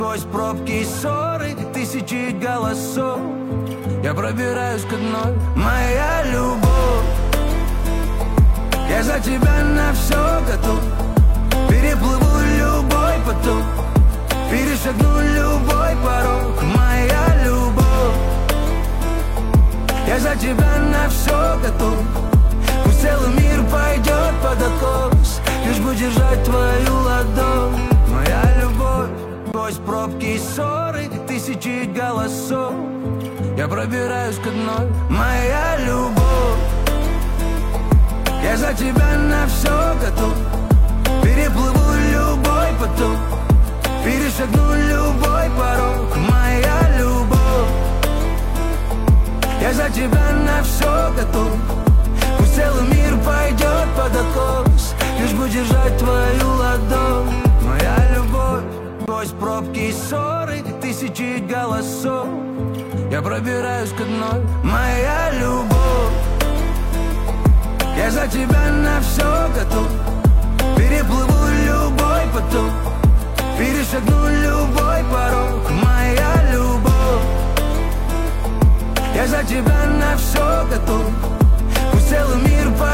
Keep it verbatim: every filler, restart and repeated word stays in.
Сквозь пробки и ссоры, тысячи голосов, я пробираюсь к одной. Моя любовь, я за тебя на все готов. Переплыву любой поток, перешагну любой порог. Моя любовь, я за тебя на все готов. Пусть целый мир пойдет под откос, лишь бы держать твою ладонь. Моя любовь, сквозь пробки и ссоры, тысячи голосов, я пробираюсь к одной. Моя любовь, я за тебя на все готов. Переплыву любой поток, перешагну любой порог. Моя любовь, я за тебя на все готов. Пусть целый мир пойдет под откос, лишь бы держать твою ладонь. Моя любовь, сквозь пробки и ссоры, тысячи голосов, я пробираюсь к одной. Моя любовь, я за тебя на все готов. Переплыву любой поток, перешагну любой порог. Моя любовь, я за тебя на все готов. Пусть целый мир пойдет